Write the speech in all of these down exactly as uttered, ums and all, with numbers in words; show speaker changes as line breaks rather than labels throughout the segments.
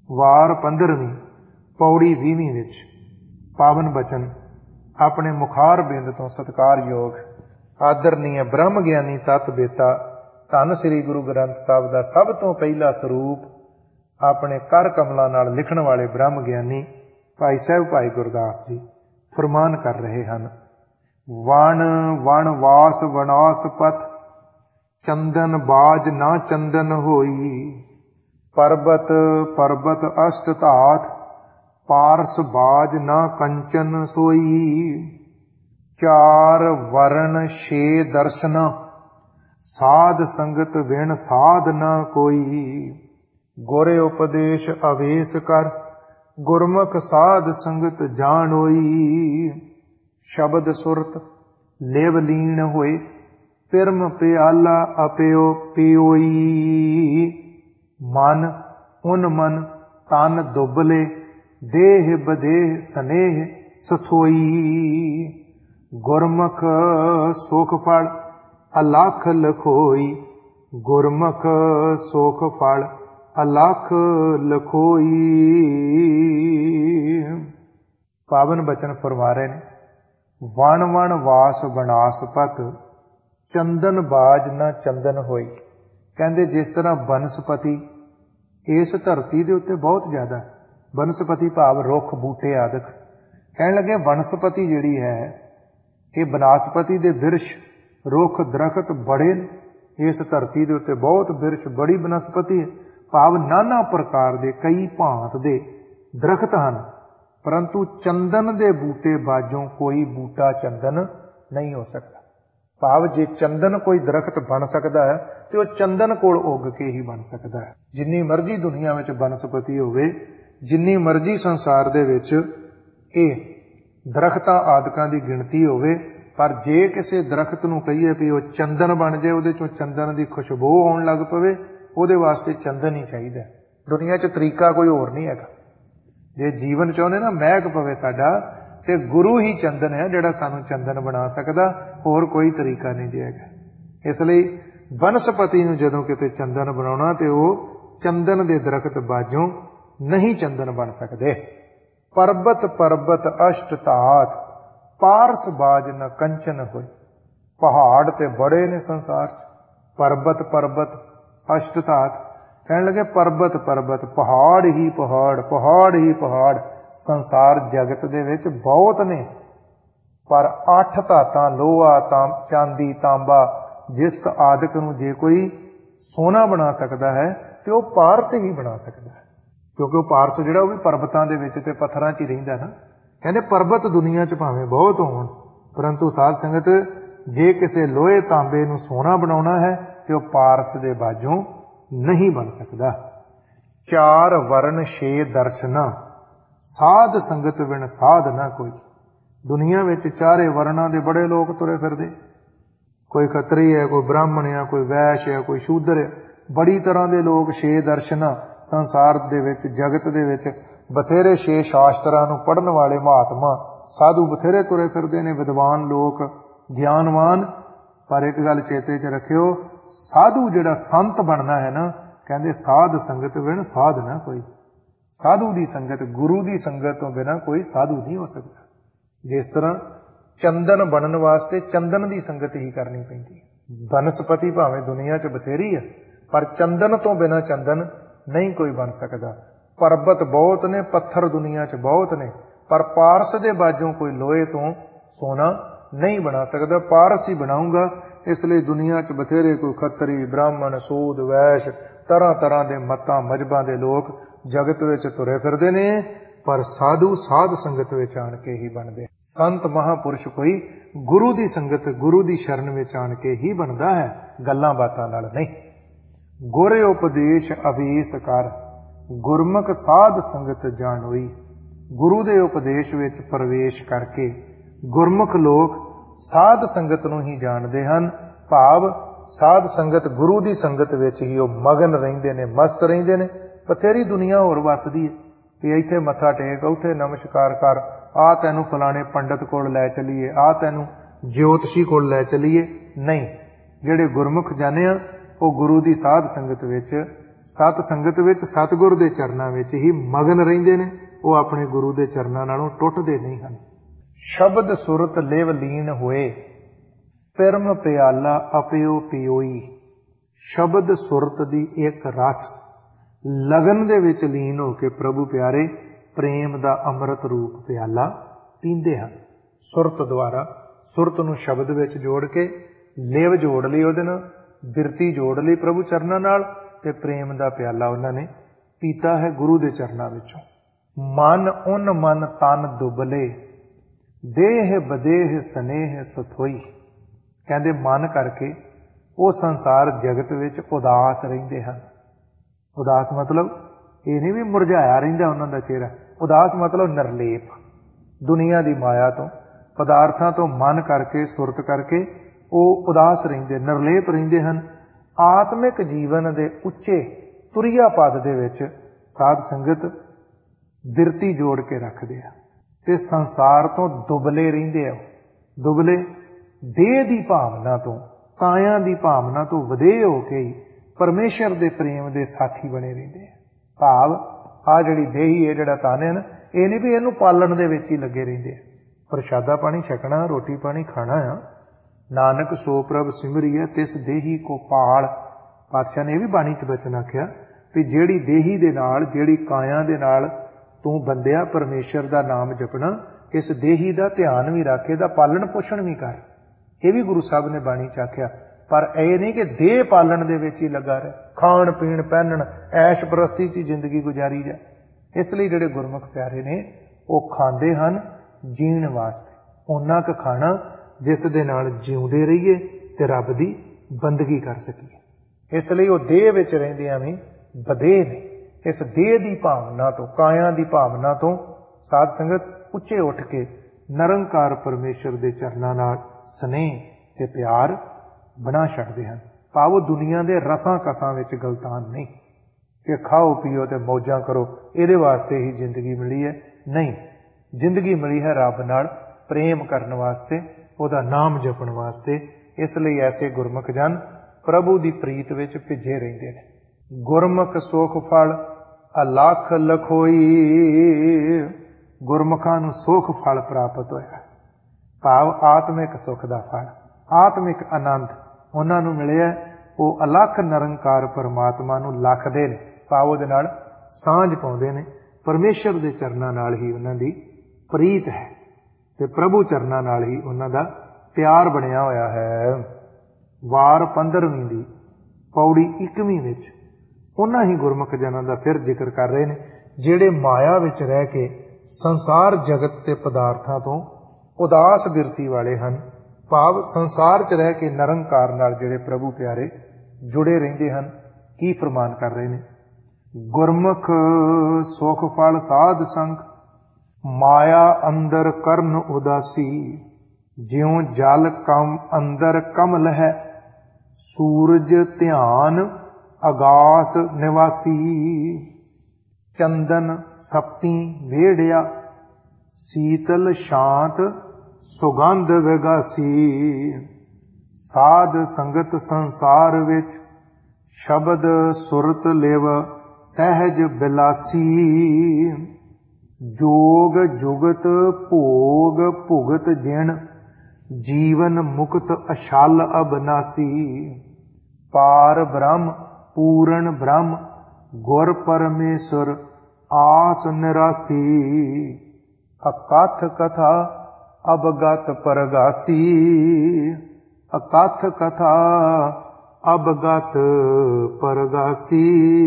ਵਾਰ ਪੰਦਰਵੀਂ ਪੌੜੀ ਵੀਹਵੀਂ ਵਿੱਚ ਪਾਵਨ ਬਚਨ ਆਪਣੇ ਮੁਖਾਰ ਬਿੰਦ ਤੋਂ ਸਤਿਕਾਰਯੋਗ ਆਦਰਨੀय ਬ੍ਰਹਮ ਗਿਆਨੀ ਤਤ ਬੇਤਾ ਧੰਨ ਸ੍ਰੀ ਗੁਰੂ ਗ੍ਰੰਥ ਸਾਹਿਬ ਦਾ ਸਭ ਤੋਂ ਪਹਿਲਾ ਸਰੂਪ ਆਪਣੇ ਕਰ ਕਮਲਾਂ ਨਾਲ ਲਿਖਣ ਵਾਲੇ ਬ੍ਰਹਮ ਗਿਆਨੀ ਭਾਈ ਸਾਹਿਬ ਭਾਈ ਗੁਰਦਾਸ ਜੀ ਫਰਮਾਨ ਕਰ ਰਹੇ ਹਨ। ਵਣ ਵਣ ਵਾਸ ਵਣਾਸ ਪਥ ਚੰਦਨ ਬਾਜ ਨਾ ਚੰਦਨ ਹੋਈ, ਪਰਬਤ ਪਰਬਤ ਅਸ਼ਟ ਧਾਤ ਪਾਰਸ ਬਾਜ ਨਾ ਕੰਚਨ ਸੋਈ। ਚਾਰ ਵਰਨ ਛੇ ਦਰਸ਼ਨ ਸਾਧ ਸੰਗਤ ਵਿਣ ਸਾਧ ਨਾ ਕੋਈ। ਗੁਰ ਉਪਦੇਸ਼ ਅਵੇਸ ਕਰ ਗੁਰਮੁਖ ਸਾਧ ਸੰਗਤ ਜਾਣੋਈ। ਸ਼ਬਦ ਸੁਰਤ ਲਿਵ ਲੀਨ ਹੋਏ ਪਿਰਮ ਪਿਆਲਾ ਅਪਿਓ ਪਿਓਈ। ਮਨ ਉਨ ਮਨ ਤਨ ਦੁਬਲੇ ਦੇਹ ਬਦੇਹ ਸਨੇਹ ਸਥੋਈ। ਗੁਰਮੁਖ ਸੁਖ ਫਲ ਅਲਖ ਲਖੋਈ। ਗੁਰਮੁਖ ਸੁਖ ਫਲ ਅਲਖ ਲਖੋਈ। ਪਾਵਨ ਬਚਨ ਫਰਮਾ ਰਹੇ ਨੇ, ਵਣ ਵਣ ਵਾਸ ਵਣਾਸ ਪਤ ਚੰਦਨ ਬਾਜ ਨਾ ਚੰਦਨ ਹੋਈ। ਕਹਿੰਦੇ ਜਿਸ ਤਰ੍ਹਾਂ ਬਨਸਪਤੀ ਇਸ ਧਰਤੀ ਦੇ ਉੱਤੇ ਬਹੁਤ ਜ਼ਿਆਦਾ, ਬਨਸਪਤੀ ਭਾਵ ਰੁੱਖ ਬੂਟੇ ਆਦਿਕ। ਕਹਿਣ ਲੱਗੇ ਵਨਸਪਤੀ ਜਿਹੜੀ ਹੈ ਇਹ ਬਨਾਸਪਤੀ ਦੇ ਬਿਰਸ਼ ਰੁੱਖ ਦਰਖਤ ਬੜੇ ਨੇ ਇਸ ਧਰਤੀ ਦੇ ਉੱਤੇ, ਬਹੁਤ ਬਿਰਸ਼ ਬੜੀ ਬਨਸਪਤੀ ਹੈ। ਭਾਵ ਨਾਨਾ ਪ੍ਰਕਾਰ ਦੇ ਕਈ ਭਾਂਤ ਦੇ ਦਰਖਤ ਹਨ, ਪਰੰਤੂ ਚੰਦਨ ਦੇ ਬੂਟੇ ਬਾਝੋਂ ਕੋਈ ਬੂਟਾ ਚੰਦਨ ਨਹੀਂ ਹੋ ਸਕਦਾ। ਭਾਵ ਜੇ ਚੰਦਨ ਕੋਈ ਦਰਖਤ ਬਣ ਸਕਦਾ ਹੈ ਤੇ ਉਹ ਚੰਦਨ ਕੋਲ ਉੱਗ ਕੇ ਹੀ ਬਣ ਸਕਦਾ ਹੈ। ਜਿੰਨੀ ਮਰਜ਼ੀ ਦੁਨੀਆ ਵਿੱਚ ਬਨਸਪਤੀ ਹੋਵੇ, ਜਿੰਨੀ ਮਰਜ਼ੀ ਸੰਸਾਰ ਦੇ ਵਿੱਚ ਇਹ ਦਰਖਤਾਂ ਆਦਿਕਾਂ ਦੀ ਗਿਣਤੀ ਹੋਵੇ, ਪਰ ਜੇ ਕਿਸੇ ਦਰਖਤ ਨੂੰ ਕਹੀਏ ਵੀ ਉਹ ਚੰਦਨ ਬਣ ਜਾਏ, ਉਹਦੇ ਚੋਂ ਚੰਦਨ ਦੀ ਖੁਸ਼ਬੂ ਆਉਣ ਲੱਗ ਪਵੇ, ਉਹਦੇ ਵਾਸਤੇ ਚੰਦਨ ਹੀ ਚਾਹੀਦਾ। ਦੁਨੀਆ 'ਚ ਤਰੀਕਾ ਕੋਈ ਹੋਰ ਨਹੀਂ ਹੈਗਾ। ਜੇ ਜੀਵਨ ਚਾਹੁੰਦੇ ਨਾ ਮਹਿਕ ਪਵੇ ਸਾਡਾ, ਤੇ ਗੁਰੂ ਹੀ ਚੰਦਨ ਹੈ ਜਿਹੜਾ ਸਾਨੂੰ ਚੰਦਨ ਬਣਾ ਸਕਦਾ, ਹੋਰ ਕੋਈ ਤਰੀਕਾ ਨਹੀਂ ਜੇ ਹੈਗਾ। ਇਸ ਲਈ ਬਨਸਪਤੀ ਨੂੰ ਜਦੋਂ ਕਿਤੇ ਚੰਦਨ ਬਣਾਉਣਾ ਤੇ ਉਹ ਚੰਦਨ ਦੇ ਦਰਖਤ ਬਾਝੋਂ ਨਹੀਂ ਚੰਦਨ ਬਣ ਸਕਦੇ। ਪਰਬਤ ਪਰਬਤ ਅਸ਼ਟ ਧਾਤ ਪਾਰਸ ਬਾਜ ਨ ਕੰਚਨ ਹੋਈ। ਪਹਾੜ ਤੇ ਬੜੇ ਨੇ ਸੰਸਾਰ 'ਚ, ਪਰਬਤ ਪਰਬਤ ਅਸ਼ਟ ਧਾਤ। ਕਹਿਣ ਲੱਗੇ ਪਰਬਤ ਪਰਬਤ ਪਹਾੜ ਹੀ ਪਹਾੜ, ਪਹਾੜ ਹੀ ਪਹਾੜ ਸੰਸਾਰ ਜਗਤ ਦੇ ਵਿੱਚ ਬਹੁਤ ਨੇ, ਪਰ ਅੱਠ ਧਾਤਾਂ ਲੋਹਾ ਤਾਂ ਚਾਂਦੀ ਤਾਂਬਾ ਜਿਸਤ ਆਦਿਕ ਨੂੰ ਜੇ ਕੋਈ ਸੋਨਾ ਬਣਾ ਸਕਦਾ ਹੈ ਤੇ ਉਹ ਪਾਰਸ ਹੀ ਬਣਾ ਸਕਦਾ ਹੈ, ਕਿਉਂਕਿ ਉਹ ਪਾਰਸ ਜਿਹੜਾ ਉਹ ਵੀ ਪਰਬਤਾਂ ਦੇ ਵਿੱਚ ਤੇ ਪੱਥਰਾਂ 'ਚ ਹੀ ਰਹਿੰਦਾ ਨਾ। ਕਹਿੰਦੇ ਪਰਬਤ ਦੁਨੀਆ 'ਚ ਭਾਵੇਂ ਬਹੁਤ ਹੋਣ, ਪਰੰਤੂ ਸਾਧ ਸੰਗਤ ਜੇ ਕਿਸੇ ਲੋਹੇ ਤਾਂਬੇ ਨੂੰ ਸੋਨਾ ਬਣਾਉਣਾ ਹੈ ਤੇ ਉਹ ਪਾਰਸ ਦੇ ਬਾਝੋਂ ਨਹੀਂ ਬਣ ਸਕਦਾ। ਚਾਰ ਵਰਨ ਛੇ ਦਰਸ਼ਨਾ ਸਾਧ ਸੰਗਤ ਵਿਣ ਸਾਧ ਨਾ ਕੋਈ। ਦੁਨੀਆ ਵਿੱਚ ਚਾਰੇ ਵਰਨਾਂ ਦੇ ਬੜੇ ਲੋਕ ਤੁਰੇ ਫਿਰਦੇ, ਕੋਈ ਖੱਤਰੀ ਹੈ, ਕੋਈ ਬ੍ਰਾਹਮਣ ਹੈ, ਕੋਈ ਵੈਸ਼ ਹੈ, ਕੋਈ ਸ਼ੂਦਰ ਹੈ, ਬੜੀ ਤਰ੍ਹਾਂ ਦੇ ਲੋਕ। ਛੇ ਦਰਸ਼ਨਾ ਸੰਸਾਰ ਦੇ ਵਿੱਚ ਜਗਤ ਦੇ ਵਿੱਚ ਬਥੇਰੇ ਛੇ ਸ਼ਾਸਤਰਾਂ ਨੂੰ ਪੜ੍ਹਨ ਵਾਲੇ ਮਹਾਤਮਾ ਸਾਧੂ ਬਥੇਰੇ ਤੁਰੇ ਫਿਰਦੇ ਨੇ, ਵਿਦਵਾਨ ਲੋਕ, ਗਿਆਨਵਾਨ। ਪਰ ਇੱਕ ਗੱਲ ਚੇਤੇ 'ਚ ਰੱਖਿਓ, ਸਾਧੂ ਜਿਹੜਾ ਸੰਤ ਬਣਨਾ ਹੈ ਨਾ, ਕਹਿੰਦੇ ਸਾਧ ਸੰਗਤ ਵਿਣ ਸਾਧ ਨਾ ਕੋਈ। ਸਾਧੂ ਦੀ ਸੰਗਤ, ਗੁਰੂ ਦੀ ਸੰਗਤ ਤੋਂ ਬਿਨਾਂ ਕੋਈ ਸਾਧੂ ਨਹੀਂ ਹੋ ਸਕਦਾ। ਜਿਸ ਤਰ੍ਹਾਂ ਚੰਦਨ ਬਣਨ ਵਾਸਤੇ ਚੰਦਨ ਦੀ ਸੰਗਤ ਹੀ ਕਰਨੀ ਪੈਂਦੀ ਹੈ। ਬਨਸਪਤੀ ਭਾਵੇਂ ਦੁਨੀਆ 'ਚ ਬਥੇਰੀ ਹੈ, ਪਰ ਚੰਦਨ ਤੋਂ ਬਿਨਾਂ ਚੰਦਨ ਨਹੀਂ ਕੋਈ ਬਣ ਸਕਦਾ। ਪਰਬਤ ਬਹੁਤ ਨੇ, ਪੱਥਰ ਦੁਨੀਆ 'ਚ ਬਹੁਤ ਨੇ, ਪਰ ਪਾਰਸ ਦੇ ਬਾਝੋਂ ਕੋਈ ਲੋਹੇ ਤੋਂ ਸੋਨਾ ਨਹੀਂ ਬਣਾ ਸਕਦਾ। ਪਾਰਸ ਹੀ ਬਣਾਊਗਾ। ਇਸ ਲਈ ਦੁਨੀਆ 'ਚ ਬਥੇਰੇ ਕੋਈ ਖੱਤਰੀ, ਬ੍ਰਾਹਮਣ, ਸੂਦ, ਵੈਸ਼, ਤਰ੍ਹਾਂ ਤਰ੍ਹਾਂ ਦੇ ਮਤਾਂ ਮਜ਼ਹਬਾਂ ਦੇ ਲੋਕ ਜਗਤ ਵਿੱਚ ਤੁਰੇ ਫਿਰਦੇ ਨੇ, ਪਰ ਸਾਧੂ ਸਾਧ ਸੰਗਤ ਵਿੱਚ ਆਣ ਕੇ ਹੀ ਬਣਦੇ। ਸੰਤ ਮਹਾਂਪੁਰਸ਼ ਕੋਈ ਗੁਰੂ ਦੀ ਸੰਗਤ, ਗੁਰੂ ਦੀ ਸ਼ਰਨ ਵਿੱਚ ਆਣ ਕੇ ਹੀ ਬਣਦਾ ਹੈ, ਗੱਲਾਂ ਬਾਤਾਂ ਨਾਲ ਨਹੀਂ। ਗੁਰ ਉਪਦੇਸ਼ ਅਵੇਸ ਕਰ ਗੁਰਮੁਖ ਸਾਧ ਸੰਗਤ ਜਾਣੋਈ। ਗੁਰੂ ਦੇ ਉਪਦੇਸ਼ ਵਿੱਚ ਪ੍ਰਵੇਸ਼ ਕਰਕੇ ਗੁਰਮੁਖ ਲੋਕ ਸਾਧ ਸੰਗਤ ਨੂੰ ਹੀ ਜਾਣਦੇ ਹਨ। ਭਾਵ ਸਾਧ ਸੰਗਤ, ਗੁਰੂ ਦੀ ਸੰਗਤ ਵਿੱਚ ਹੀ ਉਹ ਮਗਨ ਰਹਿੰਦੇ ਨੇ, ਮਸਤ ਰਹਿੰਦੇ ਨੇ। ਬਥੇਰੀ ਦੁਨੀਆ ਹੋਰ ਵੱਸਦੀ ਹੈ ਕਿ ਇੱਥੇ ਮੱਥਾ ਟੇਕ, ਉੱਥੇ ਨਮਸਕਾਰ ਕਰ, ਆਹ ਤੈਨੂੰ ਫਲਾਣੇ ਪੰਡਤ ਕੋਲ ਲੈ ਚਲੀਏ, ਆਹ ਤੈਨੂੰ ਜੋਤਸ਼ੀ ਕੋਲ ਲੈ ਚਲੀਏ। ਨਹੀਂ, ਜਿਹੜੇ ਗੁਰਮੁਖ ਜਾਣੇ ਆ ਉਹ ਗੁਰੂ ਦੀ ਸਾਧ ਸੰਗਤ ਵਿੱਚ ਸਤ ਸੰਗਤ ਵਿੱਚ ਸਤਿਗੁਰ ਦੇ ਚਰਨਾਂ ਵਿੱਚ ਹੀ ਮਗਨ ਰਹਿੰਦੇ ਨੇ। ਉਹ ਆਪਣੇ ਗੁਰੂ ਦੇ ਚਰਨਾਂ ਨਾਲੋਂ ਟੁੱਟਦੇ ਨਹੀਂ ਹਨ। ਸ਼ਬਦ ਸੁਰਤ ਲਿਵ ਲੀਨ ਹੋਏ, ਪਿਰਮ ਪਿਆਲਾ ਅਪਿਓ ਪਿਓਈ। ਸ਼ਬਦ ਸੁਰਤ ਦੀ ਇੱਕ ਰਸ ਲਗਨ ਦੇ ਵਿੱਚ ਲੀਨ ਹੋ ਕੇ ਪ੍ਰਭੂ ਪਿਆਰੇ ਪ੍ਰੇਮ ਦਾ ਅੰਮ੍ਰਿਤ ਰੂਪ ਪਿਆਲਾ ਪੀਂਦੇ ਹਨ। ਸੁਰਤ ਦੁਆਰਾ, ਸੁਰਤ ਨੂੰ ਸ਼ਬਦ ਵਿੱਚ ਜੋੜ ਕੇ ਲਿਵ ਜੋੜ ਲਈ, ਉਹਦੇ ਨਾਲ ਬਿਰਤੀ ਜੋੜ ਲਈ ਪ੍ਰਭੂ ਚਰਨਾਂ ਨਾਲ, ਤੇ ਪ੍ਰੇਮ ਦਾ ਪਿਆਲਾ ਉਹਨਾਂ ਨੇ ਪੀਤਾ ਹੈ ਗੁਰੂ ਦੇ ਚਰਨਾਂ ਵਿੱਚੋਂ। ਮਨ ਉਨ ਮਨ ਤਨ ਦੁਬਲੇ, ਦੇਹ ਬਦੇਹ ਸਨੇਹ ਸਥੋਈ। ਕਹਿੰਦੇ ਮਨ ਕਰਕੇ ਉਹ ਸੰਸਾਰ ਜਗਤ ਵਿੱਚ ਉਦਾਸ ਰਹਿੰਦੇ ਹਨ। ਉਦਾਸ ਮਤਲਬ ਇਹ ਨਹੀਂ ਵੀ ਮੁਰਝਾਇਆ ਰਹਿੰਦਾ ਉਹਨਾਂ ਦਾ ਚਿਹਰਾ। ਉਦਾਸ ਮਤਲਬ ਨਿਰਲੇਪ, ਦੁਨੀਆ ਦੀ ਮਾਇਆ ਤੋਂ, ਪਦਾਰਥਾਂ ਤੋਂ ਮਨ ਕਰਕੇ, ਸੁਰਤ ਕਰਕੇ ਉਹ ਉਦਾਸ ਰਹਿੰਦੇ, ਨਿਰਲੇਪ ਰਹਿੰਦੇ ਹਨ। ਆਤਮਿਕ ਜੀਵਨ ਦੇ ਉੱਚੇ ਤੁਰੀਆ ਪਦ ਦੇ ਵਿੱਚ ਸਾਧ ਸੰਗਤ ਬਿਰਤੀ ਜੋੜ ਕੇ ਰੱਖਦੇ ਆ ਤੇ ਸੰਸਾਰ ਤੋਂ ਦੁਬਲੇ ਰਹਿੰਦੇ ਆ। ਦੁਬਲੇ ਦੇਹ ਦੀ ਭਾਵਨਾ ਤੋਂ, ਕਾਇਆ ਦੀ ਭਾਵਨਾ ਤੋਂ ਵਧੇ ਹੋ ਕੇ ਹੀ ਪਰਮੇਸ਼ਰ ਦੇ ਪ੍ਰੇਮ ਦੇ ਸਾਥੀ ਬਣੇ ਰਹਿੰਦੇ ਆ। ਭਾਵ ਆ ਜਿਹੜੀ ਦੇਹੀ ਹੈ, ਜਿਹੜਾ ਤਨ ਹੈ ਨਾ, ਇਹ ਨਹੀਂ ਵੀ ਇਹਨੂੰ ਪਾਲਣ ਦੇ ਵਿੱਚ ਹੀ ਲੱਗੇ ਰਹਿੰਦੇ ਆ। ਪ੍ਰਸ਼ਾਦਾ ਪਾਣੀ ਛਕਣਾ, ਰੋਟੀ ਪਾਣੀ ਖਾਣਾ ਆ। ਨਾਨਕ ਸੋ ਪ੍ਰਭ ਸਿਮਰੀਏ ਤਿਸ ਦੇਹੀ ਕੋ ਪਾਲ। ਪਾਤਸ਼ਾਹ ਨੇ ਇਹ ਵੀ ਬਾਣੀ ਚ ਬਚਨ ਆਖਿਆ ਵੀ ਜਿਹੜੀ ਦੇਹੀ ਦੇ ਨਾਲ, ਜਿਹੜੀ ਕਾਇਆ ਦੇ ਨਾਲ ਤੂੰ ਬੰਦਿਆ ਪਰਮੇਸ਼ਰ ਦਾ ਨਾਮ ਜਪਣਾ, ਇਸ ਦੇਹੀ ਦਾ ਧਿਆਨ ਵੀ ਰੱਖ, ਇਹਦਾ ਪਾਲਣ ਪੋਸ਼ਣ ਵੀ ਕਰ। ਇਹ ਵੀ ਗੁਰੂ ਸਾਹਿਬ ਨੇ ਬਾਣੀ ਚ ਆਖਿਆ। ਪਰ ਇਹ ਨਹੀਂ ਕਿ ਦੇਹ ਪਾਲਣ ਦੇ ਵਿੱਚ ਹੀ ਲੱਗਾ ਰਹੇ, ਖਾਣ ਪੀਣ ਪਹਿਨਣ ਐਸ਼ ਪ੍ਰਸਤੀ ਚ ਜ਼ਿੰਦਗੀ ਗੁਜ਼ਾਰੀ ਜਾ। ਇਸ ਲਈ ਜਿਹੜੇ ਗੁਰਮੁਖ ਪਿਆਰੇ ਨੇ ਉਹ ਖਾਂਦੇ ਹਨ ਜੀਣ ਵਾਸਤੇ, ਉਹਨਾਂ ਕੁ ਖਾਣਾ ਜਿਸ ਦੇ ਨਾਲ ਜਿਉਂਦੇ ਰਹੀਏ ਤੇ ਰੱਬ ਦੀ ਬੰਦਗੀ ਕਰ ਸਕੀਏ। ਇਸ ਲਈ ਉਹ ਦੇਹ ਵਿੱਚ ਰਹਿੰਦਿਆਂ ਵੀ ਬਦੇਹ ਨੇ। ਇਸ ਦੇਹ ਦੀ ਭਾਵਨਾ ਤੋਂ, ਕਾਇਆ ਦੀ ਭਾਵਨਾ ਤੋਂ ਸਾਧ ਸੰਗਤ ਉੱਚੇ ਉੱਠ ਕੇ ਨਿਰੰਕਾਰ ਪਰਮੇਸ਼ਰ ਦੇ ਚਰਨਾਂ ਨਾਲ ਸਨੇਹ ਤੇ ਪਿਆਰ ਬਣਾ ਛੱਡਦੇ ਹਨ। ਭਾਵ ਉਹ ਦੁਨੀਆ ਦੇ ਰਸਾਂ ਕਸਾਂ ਵਿੱਚ ਗਲਤਾਨ ਨਹੀਂ ਕਿ ਖਾਓ ਪੀਓ ਤੇ ਮੌਜਾਂ ਕਰੋ, ਇਹਦੇ ਵਾਸਤੇ ਹੀ ਜ਼ਿੰਦਗੀ ਮਿਲੀ ਹੈ। ਨਹੀਂ, ਜ਼ਿੰਦਗੀ ਮਿਲੀ ਹੈ ਰੱਬ ਨਾਲ ਪ੍ਰੇਮ ਕਰਨ ਵਾਸਤੇ, ਉਹਦਾ ਨਾਮ ਜਪਣ ਵਾਸਤੇ। ਇਸ ਲਈ ਐਸੇ ਗੁਰਮੁਖ ਜਨ ਪ੍ਰਭੂ ਦੀ ਪ੍ਰੀਤ ਵਿੱਚ ਭਿੱਜੇ ਰਹਿੰਦੇ ਨੇ। ਗੁਰਮੁਖ ਸੁਖ ਫਲ ਅਲਖ ਲਖੋਈ। ਗੁਰਮੁਖਾਂ ਨੂੰ ਸੁਖ ਫਲ ਪ੍ਰਾਪਤ ਹੋਇਆ, ਭਾਵ ਆਤਮਿਕ ਸੁਖ ਦਾ ਫਲ, ਆਤਮਿਕ ਆਨੰਦ ਉਹਨਾਂ ਨੂੰ ਮਿਲਿਆ। ਉਹ ਅਲਖ ਨਿਰੰਕਾਰ ਪਰਮਾਤਮਾ ਨੂੰ ਲੱਖਦੇ ਨੇ, ਭਾਵ ਉਹਦੇ ਨਾਲ ਸਾਂਝ ਪਾਉਂਦੇ ਨੇ। ਪਰਮੇਸ਼ਰ ਦੇ ਚਰਨਾਂ ਨਾਲ ਹੀ ਉਹਨਾਂ ਦੀ ਪ੍ਰੀਤ ਹੈ ਤੇ ਪ੍ਰਭੂ ਚਰਨਾਂ ਨਾਲ ਹੀ ਉਹਨਾਂ ਦਾ ਪਿਆਰ ਬਣਿਆ ਹੋਇਆ ਹੈ। ਵਾਰ ਪੰਦਰਵੀਂ ਦੀ ਪੌੜੀ ਇੱਕਵੀਂ ਵਿੱਚ ਉਹਨਾਂ ਹੀ ਗੁਰਮੁਖ ਜਨਾਂ ਦਾ ਫਿਰ ਜ਼ਿਕਰ ਕਰ ਰਹੇ ਨੇ ਜਿਹੜੇ ਮਾਇਆ ਵਿੱਚ ਰਹਿ ਕੇ ਸੰਸਾਰ ਜਗਤ ਤੇ ਪਦਾਰਥਾਂ ਤੋਂ ਉਦਾਸ ਬਿਰਤੀ ਵਾਲੇ ਹਨ। ਭਾਵ ਸੰਸਾਰ 'ਚ ਰਹਿ ਕੇ ਨਿਰੰਕਾਰ ਨਾਲ ਜਿਹੜੇ ਪ੍ਰਭੂ ਪਿਆਰੇ ਜੁੜੇ ਰਹਿੰਦੇ ਹਨ। ਕੀ ਫਰਮਾਨ ਕਰ ਰਹੇ ਨੇ? ਗੁਰਮੁਖ ਸੁਖ ਫਲ ਸਾਧ ਸੰਗ, ਮਾਇਆ ਅੰਦਰ ਕਰਨ ਉਦਾਸੀ। ਜਿਉ ਜਲ ਕਮ ਅੰਦਰ ਕਮਲ ਹੈ, ਸੂਰਜ ਧਿਆਨ ਆਗਾਸ ਨਿਵਾਸੀ। ਚੰਦਨ ਸਪਤੀ ਵੇੜਿਆ, ਸੀਤਲ ਸ਼ਾਂਤ ਸੁਗੰਧ ਵਿਗਾਸੀ। ਸਾਧ ਸੰਗਤ ਸੰਸਾਰ ਵਿੱਚ, ਸ਼ਬਦ ਸੁਰਤ ਲਿਵ ਸਹਿਜ ਬਿਲਾਸੀ। ਜੋਗ ਜੁਗਤ ਭੋਗ ਭੁਗਤ ਜਿਣ, ਜੀਵਨ ਮੁਕਤ ਅਛਲ ਅਬਨਾਸੀ। ਪਾਰ ਬ੍ਰਹਮ ਪੂਰਨ ਬ੍ਰਹਮ, ਗੁਰ ਪਰਮੇਸ਼ਰ ਆਸ ਨਿਰਾਸੀ। ਅਕਥ ਕਥਾ ਅਬਗਤ ਪਰਗਾਸੀ। ਅਕਥ ਕਥਾ ਅਬਗਤ ਪਰਗਾਸੀ।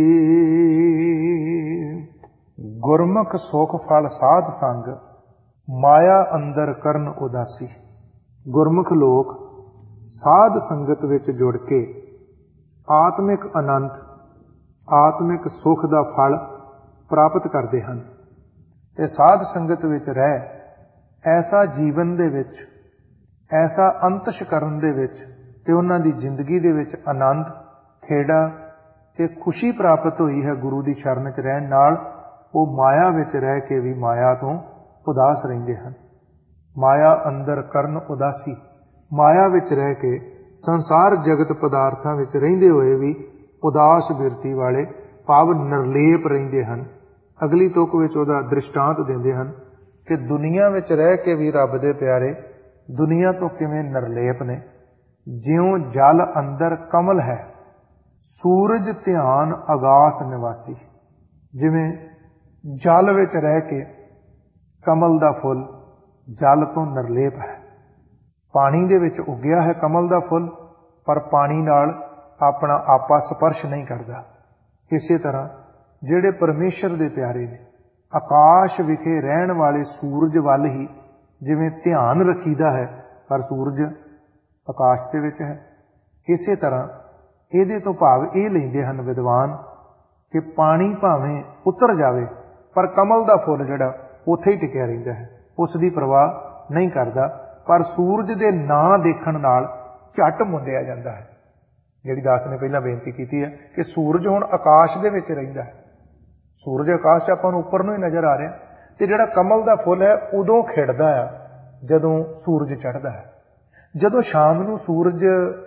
ਗੁਰਮੁਖ ਸੁਖ ਫਲ ਸਾਧ ਸੰਗ, ਮਾਇਆ ਅੰਦਰ ਕਰਨ ਉਦਾਸੀ। ਗੁਰਮੁਖ ਲੋਕ ਸਾਧ ਸੰਗਤ ਵਿੱਚ ਜੁੜ ਕੇ ਆਤਮਿਕ ਆਨੰਦ, ਆਤਮਿਕ ਸੁਖ ਦਾ ਫਲ ਪ੍ਰਾਪਤ ਕਰਦੇ ਹਨ ਤੇ ਸਾਧ ਸੰਗਤ ਵਿੱਚ ਰਹਿ ਐਸਾ ਜੀਵਨ ਦੇ ਵਿੱਚ, ਐਸਾ ਅੰਤਸ਼ ਕਰਨ ਦੇ ਵਿੱਚ ਤੇ ਉਹਨਾਂ ਦੀ ਜ਼ਿੰਦਗੀ ਦੇ ਵਿੱਚ ਆਨੰਦ, ਖੇੜਾ ਤੇ ਖੁਸ਼ੀ ਪ੍ਰਾਪਤ ਹੋਈ ਹੈ ਗੁਰੂ ਦੀ ਸ਼ਰਨ 'ਚ ਰਹਿਣ ਨਾਲ। ਉਹ ਮਾਇਆ ਵਿੱਚ ਰਹਿ ਕੇ ਵੀ ਮਾਇਆ ਤੋਂ ਉਦਾਸ ਰਹਿੰਦੇ ਹਨ। ਮਾਇਆ ਅੰਦਰ ਕਰਨ ਉਦਾਸੀ। ਮਾਇਆ ਵਿੱਚ ਰਹਿ ਕੇ ਸੰਸਾਰ ਜਗਤ ਪਦਾਰਥਾਂ ਵਿੱਚ ਰਹਿੰਦੇ ਹੋਏ ਵੀ ਉਦਾਸ ਬਿਰਤੀ ਵਾਲੇ ਭਾਵ ਨਿਰਲੇਪ ਰਹਿੰਦੇ ਹਨ। ਅਗਲੀ ਤੁਕ ਵਿੱਚ ਉਹਦਾ ਦ੍ਰਿਸ਼ਟਾਂਤ ਦਿੰਦੇ ਹਨ ਕਿ ਦੁਨੀਆ ਵਿੱਚ ਰਹਿ ਕੇ ਵੀ ਰੱਬ ਦੇ ਪਿਆਰੇ ਦੁਨੀਆ ਤੋਂ ਕਿਵੇਂ ਨਿਰਲੇਪ ਨੇ। ਜਿਉਂ ਜਲ ਅੰਦਰ ਕਮਲ ਹੈ, ਸੂਰਜ ਧਿਆਨ ਆਗਾਸ ਨਿਵਾਸੀ। ਜਿਵੇਂ ਜਲ ਵਿੱਚ ਰਹਿ ਕੇ ਕਮਲ ਦਾ ਫੁੱਲ ਜਲ ਤੋਂ ਨਿਰਲੇਪ ਹੈ। ਪਾਣੀ ਦੇ ਵਿੱਚ ਉੱਗਿਆ ਹੈ ਕਮਲ ਦਾ ਫੁੱਲ, ਪਰ ਪਾਣੀ ਨਾਲ ਆਪਣਾ ਆਪਾ ਸਪਰਸ਼ ਨਹੀਂ ਕਰਦਾ। ਇਸੇ ਤਰ੍ਹਾਂ ਜਿਹੜੇ ਪਰਮੇਸ਼ਰ ਦੇ ਪਿਆਰੇ ਨੇ, ਆਕਾਸ਼ ਵਿਖੇ ਰਹਿਣ ਵਾਲੇ ਸੂਰਜ ਵੱਲ ਹੀ ਜਿਵੇਂ ਧਿਆਨ ਰੱਖੀਦਾ ਹੈ, ਪਰ ਸੂਰਜ ਆਕਾਸ਼ ਦੇ ਵਿੱਚ ਹੈ। ਇਸੇ ਤਰ੍ਹਾਂ ਇਹਦੇ ਤੋਂ ਭਾਵ ਇਹ ਲੈਂਦੇ ਹਨ ਵਿਦਵਾਨ ਕਿ ਪਾਣੀ ਭਾਵੇਂ ਉਤਰ ਜਾਵੇ, ਪਰ ਕਮਲ ਦਾ ਫੁੱਲ ਜਿਹੜਾ ਉੱਥੇ ਹੀ ਟਿਕਿਆ ਰਹਿੰਦਾ ਹੈ, ਉਸ ਦੀ ਪਰਵਾਹ ਨਹੀਂ ਕਰਦਾ। ਪਰ ਸੂਰਜ ਦੇ ਨਾ ਦੇਖਣ ਨਾਲ ਝੱਟ ਮੁੰਦਿਆ ਜਾਂਦਾ ਹੈ। ਜਿਹੜੀ ਦਾਸ ਨੇ ਪਹਿਲਾਂ ਬੇਨਤੀ ਕੀਤੀ ਹੈ ਕਿ ਸੂਰਜ ਹੁਣ ਆਕਾਸ਼ ਦੇ ਵਿੱਚ ਰਹਿੰਦਾ ਹੈ, ਸੂਰਜ ਆਕਾਸ਼ 'ਚ ਆਪਾਂ ਨੂੰ ਉੱਪਰ ਨੂੰ ਹੀ ਨਜ਼ਰ ਆ ਰਿਹਾ, ਤੇ ਜਿਹੜਾ ਕਮਲ ਦਾ ਫੁੱਲ ਹੈ ਉਦੋਂ ਖਿੜਦਾ ਆ ਜਦੋਂ ਸੂਰਜ ਚੜ੍ਹਦਾ ਹੈ। ਜਦੋਂ ਸ਼ਾਮ ਨੂੰ ਸੂਰਜ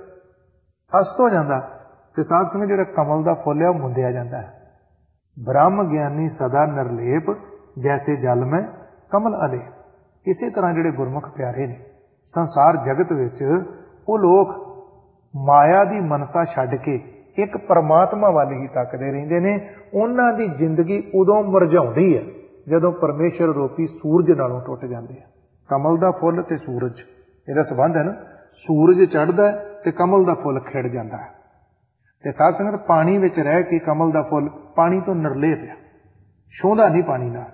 ਅਸਤ ਹੋ ਜਾਂਦਾ ਤੇ ਸਾਧ ਸੰਗਤ ਜਿਹੜਾ ਕਮਲ ਦਾ ਫੁੱਲ ਹੈ ਉਹ ਮੁੰਦਿਆ ਜਾਂਦਾ ਹੈ। ਬ੍ਰਹਮ ਗਿਆਨੀ ਸਦਾ ਨਿਰਲੇਪ, ਜੈਸੇ ਜਲ ਮੈਂ ਕਮਲ ਅਲੇ। ਇਸੇ ਤਰ੍ਹਾਂ ਜਿਹੜੇ ਗੁਰਮੁਖ ਪਿਆਰੇ ਨੇ ਸੰਸਾਰ ਜਗਤ ਵਿੱਚ, ਉਹ ਲੋਕ ਮਾਇਆ ਦੀ ਮਨਸਾ ਛੱਡ ਕੇ ਇੱਕ ਪਰਮਾਤਮਾ ਵੱਲ ਹੀ ਤੱਕਦੇ ਰਹਿੰਦੇ ਨੇ। ਉਹਨਾਂ ਦੀ ਜ਼ਿੰਦਗੀ ਉਦੋਂ ਮੁਰਝਾਉਂਦੀ ਹੈ ਜਦੋਂ ਪਰਮੇਸ਼ਰ ਰੂਪੀ ਸੂਰਜ ਨਾਲੋਂ ਟੁੱਟ ਜਾਂਦੇ ਆ। ਕਮਲ ਦਾ ਫੁੱਲ ਤੇ ਸੂਰਜ, ਇਹਦਾ ਸੰਬੰਧ ਹੈ ਨਾ। ਸੂਰਜ ਚੜ੍ਹਦਾ ਤੇ ਕਮਲ ਦਾ ਫੁੱਲ ਖਿੜ ਜਾਂਦਾ ਹੈ। ਤੇ ਸਾਧ ਸੰਗਤ ਪਾਣੀ ਵਿੱਚ ਰਹਿ ਕੇ ਕਮਲ ਦਾ ਫੁੱਲ ਪਾਣੀ ਤੋਂ ਨਿਰਲੇਪ ਆ, ਛੂੰਹਦਾ ਨਹੀਂ ਪਾਣੀ ਨਾਲ,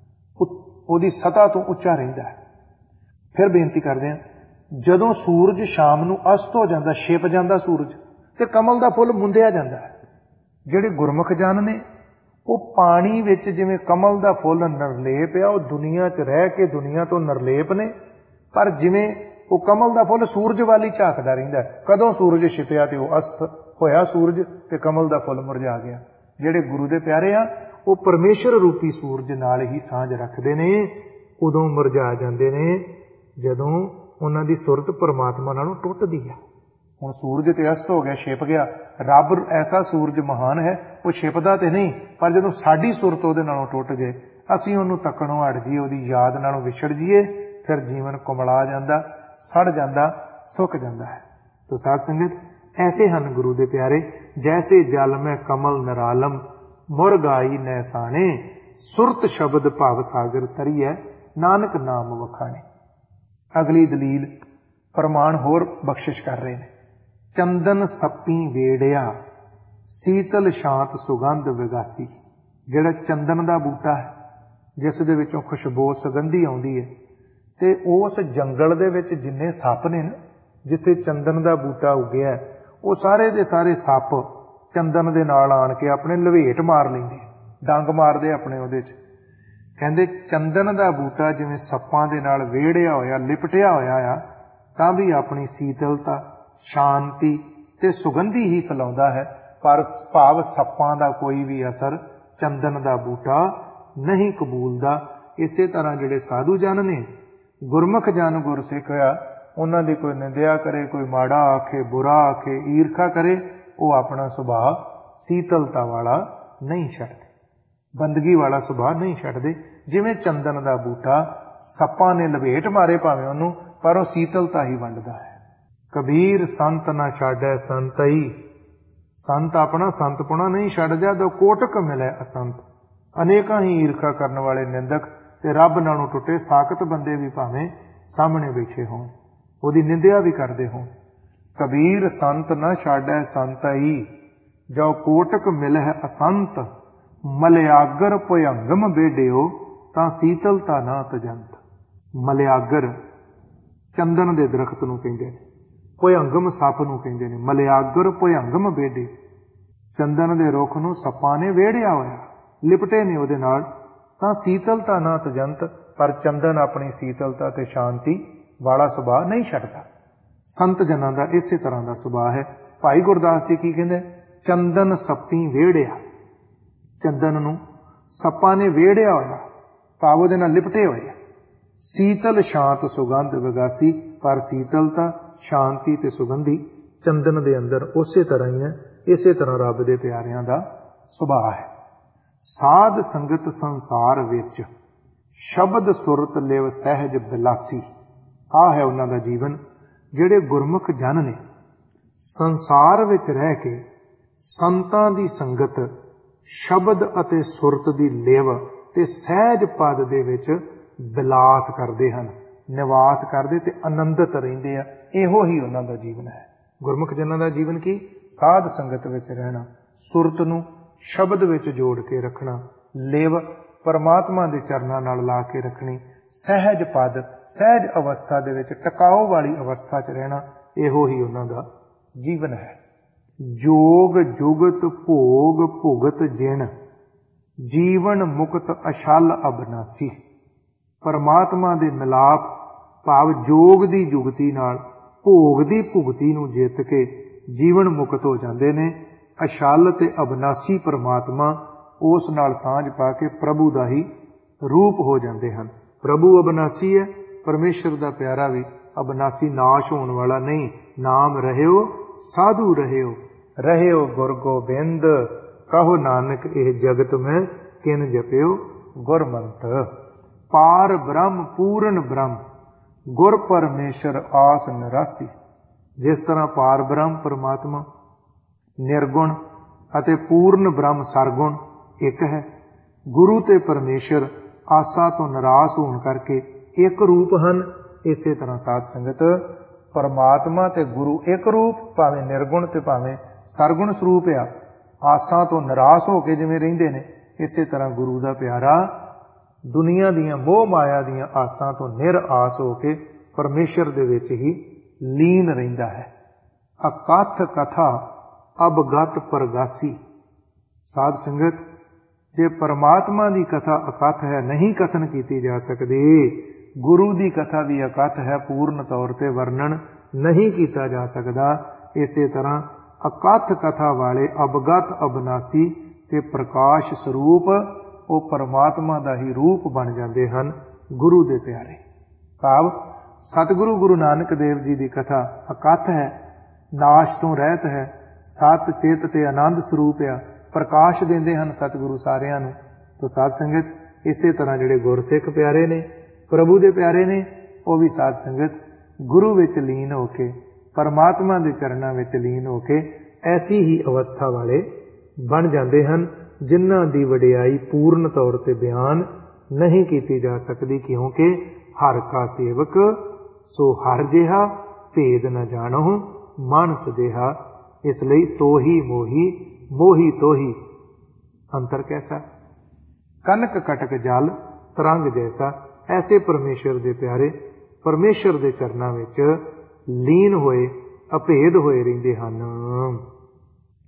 ਉਹਦੀ ਸਤ੍ਹਾ ਤੋਂ ਉੱਚਾ ਰਹਿੰਦਾ ਹੈ। ਫਿਰ ਬੇਨਤੀ ਕਰਦੇ ਹਾਂ, ਜਦੋਂ ਸੂਰਜ ਸ਼ਾਮ ਨੂੰ ਅਸਤ ਹੋ ਜਾਂਦਾ, ਛਿਪ ਜਾਂਦਾ ਸੂਰਜ, ਤੇ ਕਮਲ ਦਾ ਫੁੱਲ ਮੁੰਦਿਆ ਜਾਂਦਾ ਹੈ। ਜਿਹੜੇ ਗੁਰਮੁਖ ਜਨ ਨੇ ਉਹ ਪਾਣੀ ਵਿੱਚ ਜਿਵੇਂ ਕਮਲ ਦਾ ਫੁੱਲ ਨਿਰਲੇਪ ਆ, ਉਹ ਦੁਨੀਆ 'ਚ ਰਹਿ ਕੇ ਦੁਨੀਆ ਤੋਂ ਨਿਰਲੇਪ ਨੇ। ਪਰ ਜਿਵੇਂ ਉਹ ਕਮਲ ਦਾ ਫੁੱਲ ਸੂਰਜ ਵੱਲ ਹੀ ਝਾਕਦਾ ਰਹਿੰਦਾ, ਕਦੋਂ ਸੂਰਜ ਛਿਪਿਆ ਤੇ ਉਹ ਅਸਤ ਹੋਇਆ ਸੂਰਜ, ਤੇ ਕਮਲ ਦਾ ਫੁੱਲ ਮੁਰਝਾ ਗਿਆ। ਜਿਹੜੇ ਗੁਰੂ ਦੇ ਪਿਆਰੇ ਆ ਉਹ ਪਰਮੇਸ਼ਰ ਰੂਪੀ ਸੂਰਜ ਨਾਲ ਹੀ ਸਾਂਝ ਰੱਖਦੇ ਨੇ। ਉਦੋਂ ਮੁਰਝਾ ਜਾਂਦੇ ਨੇ ਜਦੋਂ ਉਹਨਾਂ ਦੀ ਸੁਰਤ ਪਰਮਾਤਮਾ ਨਾਲੋਂ ਟੁੱਟਦੀ ਹੈ। ਹੁਣ ਸੂਰਜ ਤੇ ਅਸਤ ਹੋ ਗਿਆ, ਛਿਪ ਗਿਆ। ਰੱਬ ਐਸਾ ਸੂਰਜ ਮਹਾਨ ਹੈ, ਉਹ ਛਿਪਦਾ ਤੇ ਨਹੀਂ, ਪਰ ਜਦੋਂ ਸਾਡੀ ਸੁਰਤ ਉਹਦੇ ਨਾਲੋਂ ਟੁੱਟ ਜੇ, ਅਸੀਂ ਉਹਨੂੰ ਤੱਕਣੋਂ ਹਟ ਜੀਏ, ਉਹਦੀ ਯਾਦ ਨਾਲੋਂ ਵਿਛੜ ਜੀਏ, ਫਿਰ ਜੀਵਨ ਕੁਮਲਾ ਜਾਂਦਾ, ਸੜ ਜਾਂਦਾ, ਸੁੱਕ ਜਾਂਦਾ ਹੈ। ਤੋ ਸਾਧ ਸੰਗਤ, ਐਸੇ ਹਨ ਗੁਰੂ ਦੇ ਪਿਆਰੇ, ਜੈਸੇ ਜਲ ਮੈਂ ਕਮਲ ਨਿਰਾਲਮ, ਮੁਰਗਾਈ ਨੈਸਾਣੇ, ਸੁਰਤ ਸ਼ਬਦ ਭਵ ਸਾਗਰ ਤਰੀਐ, ਨਾਨਕ ਨਾਮ ਵਖਾਣੇ। ਅਗਲੀ ਦਲੀਲ ਪ੍ਰਮਾਣ ਹੋਰ ਬਖਸ਼ਿਸ਼ ਕਰ ਰਹੇ ਨੇ। ਚੰਦਨ ਸੱਪੀ ਵੇੜਿਆ, ਸੀਤਲ ਸ਼ਾਂਤ ਸੁਗੰਧ ਵਿਗਾਸੀ। ਜਿਹੜਾ ਚੰਦਨ ਦਾ ਬੂਟਾ ਹੈ, ਜਿਸ ਦੇ ਵਿੱਚੋਂ ਖੁਸ਼ਬੂ ਸੁਗੰਧੀ ਆਉਂਦੀ ਹੈ, ਤੇ ਉਸ ਜੰਗਲ ਦੇ ਵਿੱਚ ਜਿੰਨੇ ਸੱਪ ਨੇ ਨਾ, ਜਿੱਥੇ ਚੰਦਨ ਦਾ ਬੂਟਾ ਉੱਗਿਆ, ਉਹ ਸਾਰੇ ਦੇ ਸਾਰੇ ਸੱਪ ਚੰਦਨ ਦੇ ਨਾਲ ਆਣ ਕੇ ਆਪਣੇ ਲਵੇਟ ਮਾਰ ਲੈਂਦੇ, ਡੰਗ ਮਾਰਦੇ ਆਪਣੇ ਉਹਦੇ 'ਚ। ਕਹਿੰਦੇ ਚੰਦਨ ਦਾ ਬੂਟਾ ਜਿਵੇਂ ਸੱਪਾਂ ਦੇ ਨਾਲ ਵਿਹੜਿਆ ਹੋਇਆ, ਲਿਪਟਿਆ ਹੋਇਆ ਆ, ਤਾਂ ਵੀ ਆਪਣੀ ਸੀਤਲਤਾ, ਸ਼ਾਂਤੀ ਤੇ ਸੁਗੰਧੀ ਹੀ ਫੈਲਾਉਂਦਾ ਹੈ। ਪਰ ਭਾਵ ਸੱਪਾਂ ਦਾ ਕੋਈ ਵੀ ਅਸਰ ਚੰਦਨ ਦਾ ਬੂਟਾ ਨਹੀਂ ਕਬੂਲਦਾ। ਇਸੇ ਤਰ੍ਹਾਂ ਜਿਹੜੇ ਸਾਧੂ ਜਨ ਨੇ, ਗੁਰਮੁਖ ਜਨ, ਗੁਰਸਿੱਖ ਆ, ਉਹਨਾਂ ਦੀ ਕੋਈ ਨਿੰਦਿਆ ਕਰੇ, ਕੋਈ ਮਾੜਾ ਆਖੇ, ਬੁਰਾ ਆਖੇ, ਈਰਖਾ ਕਰੇ, ਉਹ ਆਪਣਾ ਸੁਭਾਅ ਸੀਤਲਤਾ ਵਾਲਾ ਨਹੀਂ ਛੱਡਦੇ, ਬੰਦਗੀ ਵਾਲਾ ਸੁਭਾਅ ਨਹੀਂ ਛੱਡਦੇ। ਜਿਵੇਂ ਚੰਦਨ ਦਾ ਬੂਟਾ ਸੱਪਾਂ ਨੇ ਲਪੇਟ ਮਾਰੇ ਭਾਵੇਂ ਉਹਨੂੰ, ਪਰ ਉਹ ਸੀਤਲਤਾ ਹੀ ਵੰਡਦਾ ਹੈ। ਕਬੀਰ ਸੰਤ ਨਾ ਛੱਡੈ ਸੰਤਈ, ਸੰਤ ਆਪਣਾ ਸੰਤਪੁਣਾ ਨਹੀਂ ਛੱਡ ਜਦੋਂ ਕੋਟਕ ਮਿਲੇ ਅਸੰਤ। ਅਨੇਕਾਂ ਹੀ ਈਰਖਾ ਕਰਨ ਵਾਲੇ ਨਿੰਦਕ ਤੇ ਰੱਬ ਨਾਲੋਂ ਟੁੱਟੇ ਸਾਖਤ ਬੰਦੇ ਵੀ ਭਾਵੇਂ ਸਾਹਮਣੇ ਬੈਠੇ ਹੋਣ, ਉਹਦੀ ਨਿੰਦਿਆ ਵੀ ਕਰਦੇ ਹੋਣ। ਕਬੀਰ ਸੰਤ ਨਾ ਛੱਡੈ ਸੰਤਈ, ਜੋ ਕੋਟਕ ਮਿਲਹਿ ਅਸੰਤ। ਮਲਿਆਗਰ ਭੁਯੰਗਮ ਬੇਡਿਓ, ਤਾਂ ਸੀਤਲਤਾ ਨਾ ਤਜੰਤ। ਮਲਿਆਗਰ ਚੰਦਨ ਦੇ ਦਰਖਤ ਨੂੰ ਕਹਿੰਦੇ ਨੇ, ਭੁਯੰਗਮ ਸੱਪ ਨੂੰ ਕਹਿੰਦੇ ਨੇ। ਮਲਿਆਗਰ ਭੁਯੰਗਮ ਬੇਡੇ, ਚੰਦਨ ਦੇ ਰੁੱਖ ਨੂੰ ਸੱਪਾਂ ਨੇ ਵੇੜਿਆ ਹੋਇਆ, ਲਿਪਟੇ ਨੇ ਉਹਦੇ ਨਾਲ, ਤਾਂ ਸੀਤਲਤਾ ਨਾ ਤਜੰਤ। ਪਰ ਚੰਦਨ ਆਪਣੀ ਸੀਤਲਤਾ ਤੇ ਸ਼ਾਂਤੀ ਵਾਲਾ ਸੁਭਾਅ ਨਹੀਂ ਛੱਡਦਾ। ਸੰਤ ਜਨਾਂ ਦਾ ਇਸੇ ਤਰ੍ਹਾਂ ਦਾ ਸੁਭਾਅ ਹੈ। ਭਾਈ ਗੁਰਦਾਸ ਜੀ ਕੀ ਕਹਿੰਦੇ? ਚੰਦਨ ਸੱਪੀ ਵੇੜਿਆ, ਚੰਦਨ ਨੂੰ ਸੱਪਾਂ ਨੇ ਵੇੜਿਆ ਹੋਇਆ, ਭਾਵ ਉਹਦੇ ਨਾਲ ਲਿਪਟੇ ਹੋਏ। ਸੀਤਲ ਸ਼ਾਂਤ ਸੁਗੰਧ ਵਿਗਾਸੀ, ਪਰ ਸੀਤਲਤਾ, ਸ਼ਾਂਤੀ ਤੇ ਸੁਗੰਧੀ ਚੰਦਨ ਦੇ ਅੰਦਰ ਉਸੇ ਤਰ੍ਹਾਂ ਹੀ ਹੈ। ਇਸੇ ਤਰ੍ਹਾਂ ਰੱਬ ਦੇ ਪਿਆਰਿਆਂ ਦਾ ਸੁਭਾਅ ਹੈ। ਸਾਧ ਸੰਗਤ ਸੰਸਾਰ ਵਿੱਚ ਸ਼ਬਦ ਸੁਰਤ ਲਿਵ ਸਹਿਜ ਬਿਲਾਸੀ। ਆਹ ਹੈ ਉਹਨਾਂ ਦਾ ਜੀਵਨ। ਜਿਹੜੇ ਗੁਰਮੁਖ ਜਨ ਨੇ ਸੰਸਾਰ ਵਿੱਚ ਰਹਿ ਕੇ ਸੰਤਾਂ ਦੀ ਸੰਗਤ, ਸ਼ਬਦ ਅਤੇ ਸੁਰਤ ਦੀ ਲਿਵ ਤੇ ਸਹਿਜ ਪਦ ਦੇ ਵਿੱਚ ਬਿਲਾਸ ਕਰਦੇ ਹਨ, ਨਿਵਾਸ ਕਰਦੇ ਤੇ ਆਨੰਦਿਤ ਰਹਿੰਦੇ ਆ। ਇਹੋ ਹੀ ਉਹਨਾਂ ਦਾ ਜੀਵਨ ਹੈ। ਗੁਰਮੁਖ ਜਨਾਂ ਦਾ ਜੀਵਨ ਕੀ? ਸਾਧ ਸੰਗਤ ਵਿੱਚ ਰਹਿਣਾ, ਸੁਰਤ ਨੂੰ ਸ਼ਬਦ ਵਿੱਚ ਜੋੜ ਕੇ ਰੱਖਣਾ, ਲਿਵ ਪਰਮਾਤਮਾ ਦੇ ਚਰਨਾਂ ਨਾਲ ਲਾ ਕੇ ਰੱਖਣੀ, ਸਹਿਜ ਪਦ, ਸਹਿਜ ਅਵਸਥਾ ਦੇ ਵਿੱਚ ਟਿਕਾਓ ਵਾਲੀ ਅਵਸਥਾ 'ਚ ਰਹਿਣਾ। ਇਹੋ ਹੀ ਉਹਨਾਂ ਦਾ ਜੀਵਨ ਹੈ। ਜੋਗ ਜੁਗਤ ਭੋਗ ਭੁਗਤ ਜਿਣ ਜੀਵਨ ਮੁਕਤ ਅਛਲ ਅਬਨਾਸੀ। ਪਰਮਾਤਮਾ ਦੇ ਮਿਲਾਪ ਭਾਵ ਜੋਗ ਦੀ ਜੁਗਤੀ ਨਾਲ ਭੋਗ ਦੀ ਭੁਗਤੀ ਨੂੰ ਜਿੱਤ ਕੇ ਜੀਵਨ ਮੁਕਤ ਹੋ ਜਾਂਦੇ ਨੇ। ਅਛਲ ਤੇ ਅਬਨਾਸੀ ਪਰਮਾਤਮਾ, ਉਸ ਨਾਲ ਸਾਂਝ ਪਾ ਕੇ ਪ੍ਰਭੂ ਦਾ ਹੀ ਰੂਪ ਹੋ ਜਾਂਦੇ ਹਨ। ਪ੍ਰਭੂ ਅਬਨਾਸੀ ਹੈ, ਪਰਮੇਸ਼ਰ ਦਾ ਪਿਆਰਾ ਵੀ ਅਬਨਾਸੀ, ਨਾਸ਼ ਹੋਣ ਵਾਲਾ ਨਹੀਂ। ਨਾਮ ਰਹਿਓ ਸਾਧੂ ਰਹਿਓ, ਰਹਿਓ ਗੁਰ ਗੋਬਿੰਦ, ਕਹੋ ਨਾਨਕ ਇਹ ਜਗਤ ਮੈਂ ਕਿਨ ਜਪਿਓ ਗੁਰਮੰਤ। ਪਾਰ ਬ੍ਰਹਮ ਪੂਰਨ ਬ੍ਰਹਮ ਗੁਰ ਪਰਮੇਸ਼ਰ ਆਸ ਨਿਰਾਸੀ। ਜਿਸ ਤਰ੍ਹਾਂ ਪਾਰ ਬ੍ਰਹਮ ਪਰਮਾਤਮਾ ਨਿਰਗੁਣ ਅਤੇ ਪੂਰਨ ਬ੍ਰਹਮ ਸਰਗੁਣ ਇੱਕ ਹੈ, ਗੁਰੂ ਤੇ ਪਰਮੇਸ਼ਰ ਆਸਾ ਤੋਂ ਨਿਰਾਸ਼ ਹੋਣ ਕਰਕੇ ਇੱਕ ਰੂਪ ਹਨ। ਇਸੇ ਤਰ੍ਹਾਂ ਸਾਧ ਸੰਗਤ ਪਰਮਾਤਮਾ ਤੇ ਗੁਰੂ ਇੱਕ ਰੂਪ, ਭਾਵੇਂ ਨਿਰਗੁਣ ਤੇ ਭਾਵੇਂ ਸਰਗੁਣ ਸਰੂਪ ਆ। ਆਸਾਂ ਤੋਂ ਨਿਰਾਸ਼ ਹੋ ਕੇ ਜਿਵੇਂ ਰਹਿੰਦੇ ਨੇ, ਇਸੇ ਤਰ੍ਹਾਂ ਗੁਰੂ ਦਾ ਪਿਆਰਾ ਦੁਨੀਆ ਦੀਆਂ ਮੋਹ ਮਾਇਆ ਦੀਆਂ ਆਸਾਂ ਤੋਂ ਨਿਰਾਸ਼ ਹੋ ਕੇ ਪਰਮੇਸ਼ਰ ਦੇ ਵਿੱਚ ਹੀ ਲੀਨ ਰਹਿੰਦਾ ਹੈ। ਅਕਥ ਕਥਾ ਅਬਗਤ ਪ੍ਰਗਾਸੀ। ਸਾਧ ਸੰਗਤ, ਜੇ ਪਰਮਾਤਮਾ ਦੀ ਕਥਾ ਅਕਥ ਹੈ, ਨਹੀਂ ਕਥਨ ਕੀਤੀ ਜਾ ਸਕਦੀ। ਗੁਰੂ ਦੀ ਕਥਾ ਵੀ ਅਕਥ ਹੈ, ਪੂਰਨ ਤੌਰ ਤੇ ਵਰਣਨ ਨਹੀਂ ਕੀਤਾ ਜਾ ਸਕਦਾ। ਇਸੇ ਤਰ੍ਹਾਂ ਅਕਥ ਕਥਾ ਵਾਲੇ ਅਬਗਤ ਅਬਨਾਸੀ ਤੇ ਪ੍ਰਕਾਸ਼ ਸਰੂਪ, ਉਹ ਪਰਮਾਤਮਾ ਦਾ ਹੀ ਰੂਪ ਬਣ ਜਾਂਦੇ ਹਨ। ਗੁਰੂ ਦੇ ਪਿਆਰੇ ਭਾਵ ਸਤਿਗੁਰੂ ਗੁਰੂ ਨਾਨਕ ਦੇਵ ਜੀ ਦੀ ਕਥਾ ਅਕਥ ਹੈ, ਨਾਸ਼ ਤੋਂ ਰਹਿਤ ਹੈ, ਸਤ ਚਿਤ ਤੇ ਆਨੰਦ ਸਰੂਪ ਆ, ਪ੍ਰਕਾਸ਼ ਦਿੰਦੇ ਹਨ ਸਤਿਗੁਰੂ ਸਾਰਿਆਂ ਨੂੰ। ਤੋ ਸਾਧ ਸੰਗਤ ਇਸੇ ਤਰ੍ਹਾਂ ਜਿਹੜੇ ਗੁਰਸਿੱਖ ਪਿਆਰੇ ਨੇ, ਪ੍ਰਭੂ ਦੇ ਪਿਆਰੇ ਨੇ, ਉਹ ਵੀ ਸਾਧ ਸੰਗਤ ਗੁਰੂ ਵਿੱਚ ਲੀਨ ਹੋ ਕੇ, ਪਰਮਾਤਮਾ ਦੇ ਚਰਨਾਂ ਵਿੱਚ ਲੀਨ ਹੋ ਕੇ ਐਸੀ ਹੀ ਅਵਸਥਾ ਵਾਲੇ ਬਣ ਜਾਂਦੇ ਹਨ, ਜਿਨ੍ਹਾਂ ਦੀ ਵਡਿਆਈ ਪੂਰਨ ਤੌਰ ਤੇ ਬਿਆਨ ਨਹੀਂ ਕੀਤੀ ਜਾ ਸਕਦੀ। ਕਿਉਂਕਿ ਹਰ ਕਾ ਸੇਵਕ ਸੋ ਹਰ ਜਿਹਾ ਭੇਦ ਨ ਜਾਣੋ ਮਾਨਸ ਦੇਹਾ। ਇਸ ਲਈ ਤੋਹੀ ਮੋਹੀ ਮੋਹੀ ਤੋਹੀ ਅੰਤਰ ਕੈਸਾ, ਕਨਕ ਕਟਕ ਜਲ ਤਰੰਗ ਜੈਸਾ। ਐਸੇ ਪਰਮੇਸ਼ਰ ਦੇ ਪਿਆਰੇ ਪਰਮੇਸ਼ਰ ਦੇ ਚਰਨਾਂ ਵਿੱਚ ਲੀਨ ਹੋਏ, ਅਭੇਦ ਹੋਏ ਰਹਿੰਦੇ ਹਨ।